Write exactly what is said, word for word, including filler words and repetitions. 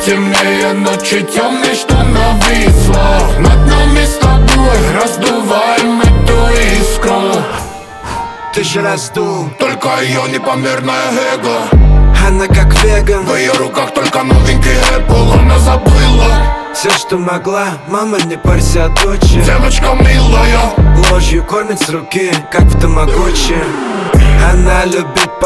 темнее ночи темной, что нависла над нами с тобой, раздуваем эту искру. Ты же раздул только ее непомерное эго. Она как веган, в ее руках только новенький Apple. Она забыла все, что могла. Мама, не парься о дочери. Девочка милая, ложью кормит с руки, как в тамагочи. Она любит